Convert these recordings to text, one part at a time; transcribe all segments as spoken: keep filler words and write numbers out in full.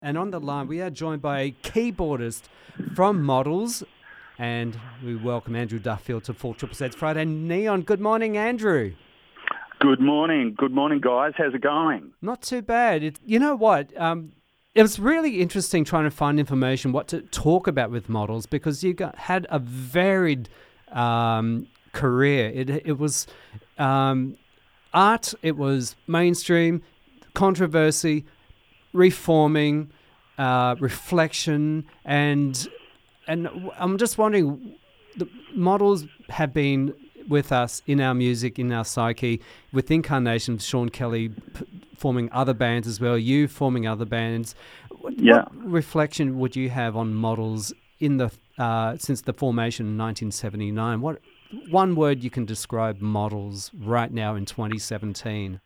And on the line, we are joined by a keyboardist from Models, and we welcome Andrew Duffield to four Triple Z's Friday Neon. Good morning, Andrew. Good morning. Good morning, guys. How's it going? Not too bad. It, you know what? Um, it was really interesting trying to find information, what to talk about with Models, because you got, had a varied um, career. It, it was um, art, it was mainstream, controversy, reforming, uh, reflection, and and I'm just wondering, the Models have been with us in our music, in our psyche, with Incarnation, Sean Kelly p- forming other bands as well, you forming other bands. What, Yeah. what reflection would you have on Models in the uh, since the formation in nineteen seventy-nine? What one word you can describe Models right now in twenty seventeen?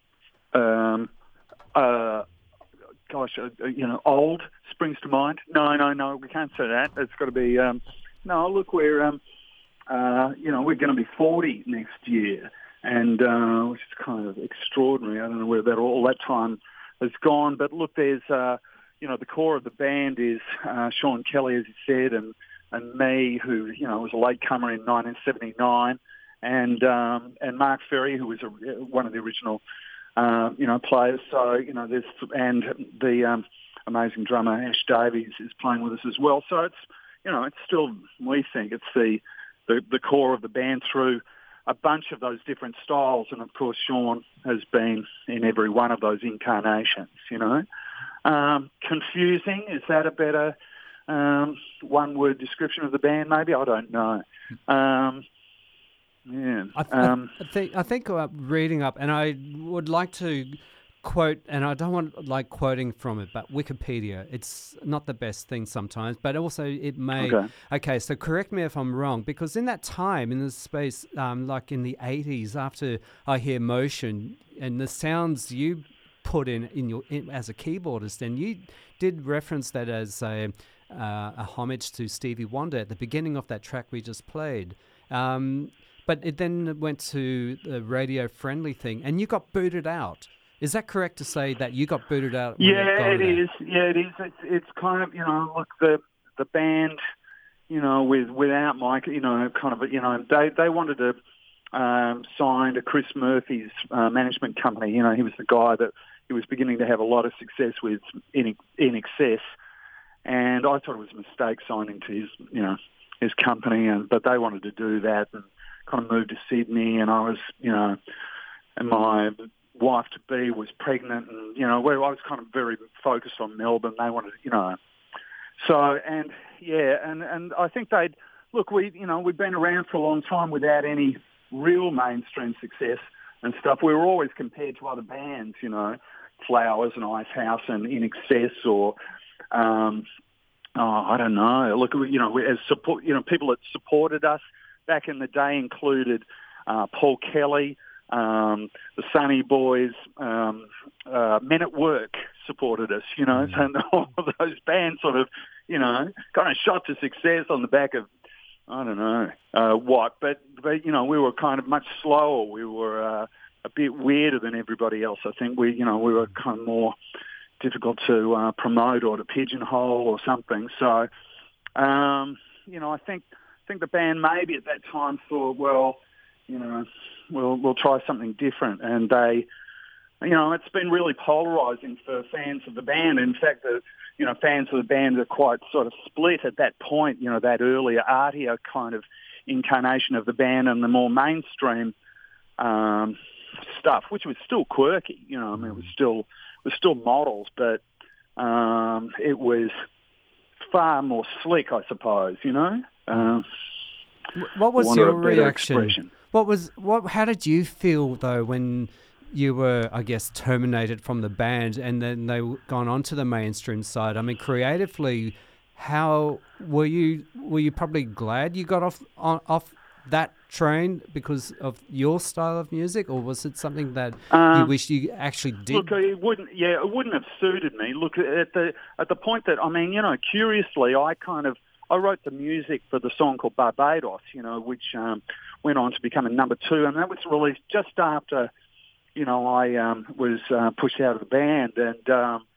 Um, uh, gosh, uh, you know, old springs to mind. No, no, no, we can't say that. It's got to be. Um, no, look, we're um, uh, you know, we're going to be forty next year, and uh, which is kind of extraordinary. I don't know where that all that time has gone, but look, there's uh, you know, the core of the band is uh, Sean Kelly, as you said, and and me, who you know was a latecomer in nineteen seventy-nine, and um, and Mark Ferry, who was a, one of the original. Uh, you know, players. So, you know, there's, and the um, amazing drummer Ash Davies is playing with us as well. So it's, you know, it's still, we think it's the, the, the core of the band through a bunch of those different styles. And of course, Sean has been in every one of those incarnations, you know. Um, confusing, is that a better um, one-word description of the band? Maybe, I don't know. Um, Yeah. I, th- Um, I think I think uh, reading up, and I would like to quote, and I don't want like quoting from it, but Wikipedia. It's not the best thing sometimes, but also it may. okay. Okay, so correct me if I'm wrong, because in that time, in this space, um, like in the eighties, after I Hear Motion and the sounds you put in in your in, as a keyboardist, and you did reference that as a uh, a homage to Stevie Wonder at the beginning of that track we just played. Um, But it then went to the radio-friendly thing, and you got booted out. Is that correct to say that you got booted out when it Yeah, got it there? is. Yeah, it is. It's, it's kind of, you know, look, the the band, you know, with without Mike, you know, kind of, you know, they they wanted to um, sign to Chris Murphy's uh, management company. You know, he was the guy that he was beginning to have a lot of success with in in excess, and I thought it was a mistake signing to his, you know, his company, and but they wanted to do that and kind of moved to Sydney, and I was, you know, and my wife to be was pregnant, and you know, where I was kind of very focused on Melbourne. They wanted, you know, so and yeah, and and I think they'd look. We, you know, we've been around for a long time without any real mainstream success and stuff. We were always compared to other bands, you know, Flowers and Icehouse and In Excess, or um, oh, I don't know. Look, you know, as support, you know, people that supported us back in the day included uh, Paul Kelly, um, the Sunny Boys, um, uh, Men at Work supported us, you know, Mm. so all of those bands sort of, you know, kind of shot to success on the back of, I don't know, uh, what, but, but, you know, we were kind of much slower. We were uh, a bit weirder than everybody else. I think we, you know, we were kind of more difficult to uh, promote or to pigeonhole or something. So, um, you know, I think, I think the band maybe at that time thought, well, you know, we'll we'll try something different, and they, you know, it's been really polarising for fans of the band. In fact, the you know fans of the band are quite sort of split at that point. You know, that earlier artier kind of incarnation of the band and the more mainstream um, stuff, which was still quirky. You know, I mean, it was still it was still Models, but um, it was far more slick, I suppose. You know. Um, What was want your a better reaction? expression. What was what? How did you feel though when you were, I guess, terminated from the band and then they gone on to the mainstream side? I mean, creatively, how were you? Were you probably glad you got off on, off that train because of your style of music, or was it something that you Um, wish you actually Look, did? it wouldn't. Yeah, it wouldn't have suited me. Look, at the at the point that I mean, you know, curiously, I kind of I wrote the music for the song called Barbados, you know, which um, went on to become a number two, and that was released just after, you know, I um, was uh, pushed out of the band, and um,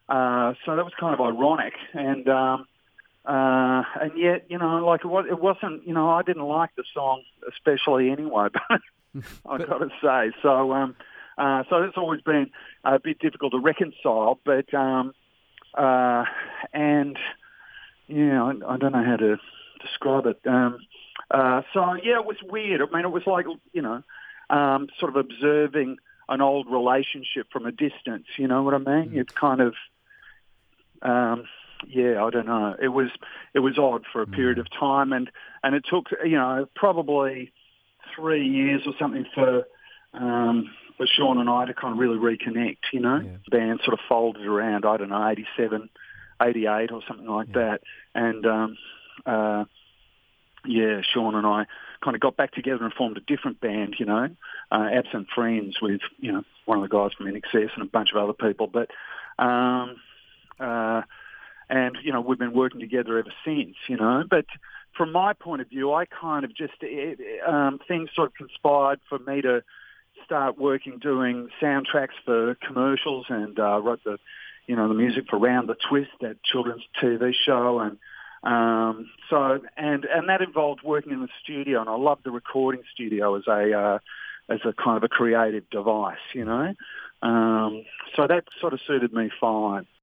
uh, so that was kind of ironic. And um, uh, and yet, you know, like it, was, it wasn't, you know, I didn't like the song especially anyway, but I've got to say. So um, uh, so it's always been a bit difficult to reconcile. But um, uh, and yeah, I, I don't know how to describe it. Um, uh, so yeah, it was weird. I mean, it was like, you know, um, sort of observing an old relationship from a distance. You know what I mean? It's kind of, um, yeah, I don't know. It was it was odd for a period of time, and, and it took, you know, probably three years or something for um, for Sean and I to kind of really reconnect. You know, Yeah. the band sort of folded around, I don't know, eighty-seven, eighty-eight or something like Yeah. that, and um, uh, yeah, Sean and I kind of got back together and formed a different band, you know, uh, Absent Friends, with, you know, one of the guys from N X S and a bunch of other people. But, um, uh, and, you know, we've been working together ever since, you know. But from my point of view, I kind of just, um, things sort of conspired for me to start working, doing soundtracks for commercials, and uh, wrote the, you know, the music for Round the Twist, that children's T V show, and Um, so, and, and that involved working in the studio, and I loved the recording studio as a, uh, as a kind of a creative device, you know. Um, so that sort of suited me fine.